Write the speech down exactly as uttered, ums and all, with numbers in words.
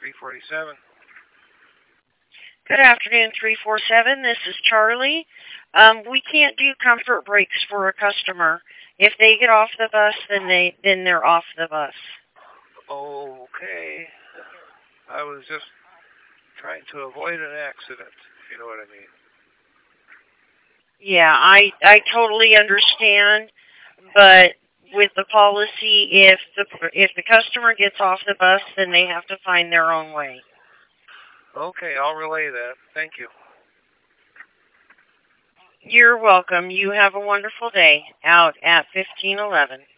three forty-seven. Good afternoon, three four seven. This is Charlie. Um, we can't do comfort breaks for a customer. If they get off the bus, then they then they're off the bus. Okay. I was just trying to avoid an accident, if you know what I mean. Yeah, I I totally understand, but with the policy, if the if the customer gets off the bus, then they have to find their own way. Okay, I'll relay that. Thank you. You're welcome. You have a wonderful day out at fifteen eleven.